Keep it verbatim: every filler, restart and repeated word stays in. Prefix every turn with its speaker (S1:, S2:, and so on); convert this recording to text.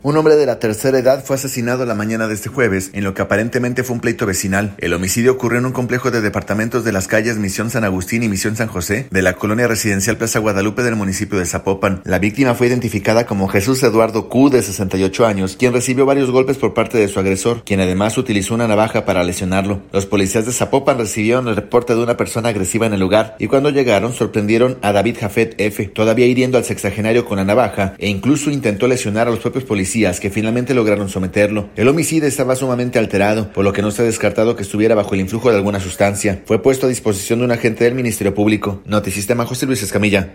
S1: Un hombre de la tercera edad fue asesinado la mañana de este jueves, en lo que aparentemente fue un pleito vecinal. El homicidio ocurrió en un complejo de departamentos de las calles Misión San Agustín y Misión San José, de la colonia residencial Plaza Guadalupe del municipio de Zapopan. La víctima fue identificada como Jesús Eduardo Q, de sesenta y ocho años, quien recibió varios golpes por parte de su agresor, quien además utilizó una navaja para lesionarlo. Los policías de Zapopan recibieron el reporte de una persona agresiva en el lugar, y cuando llegaron sorprendieron a David Jafet F, todavía hiriendo al sexagenario con la navaja, e incluso intentó lesionar a los propios policías que finalmente lograron someterlo. El homicida estaba sumamente alterado, por lo que no se ha descartado que estuviera bajo el influjo de alguna sustancia. Fue puesto a disposición de un agente del Ministerio Público. Noticistema José Luis Escamilla.